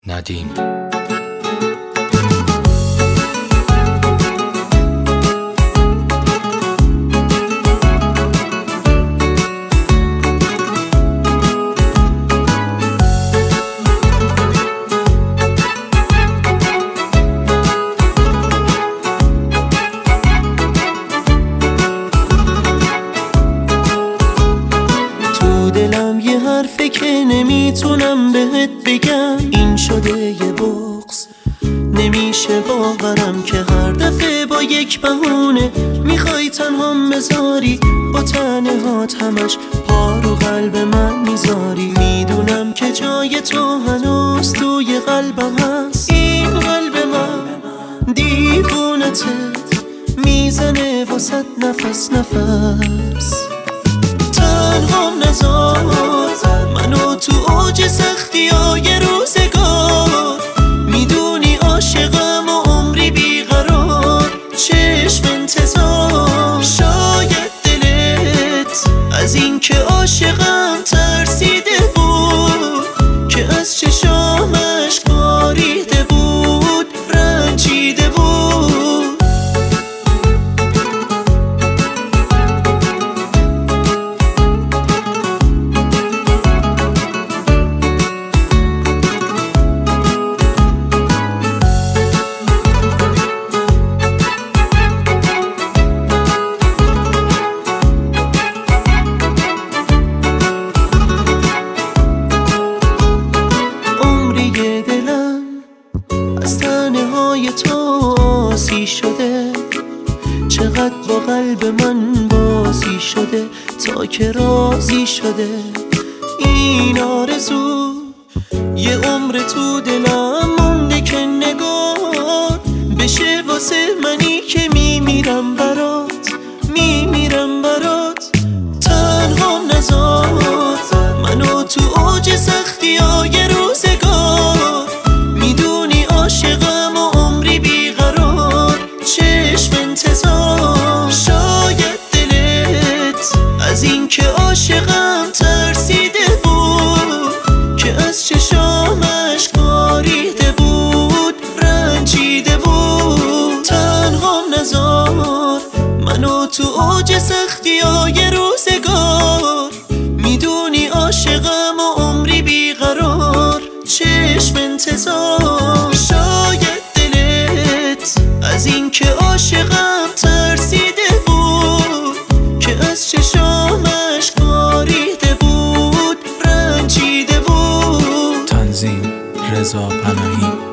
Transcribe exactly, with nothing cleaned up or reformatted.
ندیم. دلم یه حرفه که نمیتونم بهت بگم، این شده یه بغض نمیشه باورم که هر دفعه با یک بهونه میخوای تنهام بذاری، با تنه هات همش پا رو قلب من میذاری. میدونم که جای تو هنوز توی قلبم هست، این قلب من دیوونته میزنه واسد نفس نفس. تنهام نذار منو تو اوج سختی های روزگار، میدونی عاشقم و عمری بیقرار، چشم انتظار. شاید دلت از این که عاشقم ترسیده بود، که از چشامش باریده بود، رنجیده بود. تو آسی شده، چقدر با قلب من بازی شده تا که راضی شده. این آرزو یه عمر تو دلم مونده که نگار بشه واسه منی که میمیرم برات، میمیرم برات. تنهام نذار منو تو اوج سختی های روزگار، میدونی عاشقم و عمری بیقرار، چشم انتظار. شاید دلت از این که عاشقم ترسیده بود، که از چشامش باریده بود، رنجیده بود. تنهام نذار منو تو اوج سختی های روزگار، میدونی عاشقم و عمری بیقرار، چشم انتظار. شاید دلت از این که عاشقم ترسیده بود، که از چشامش باریده بود، رنجیده بود. تنظیم رضا پناهی.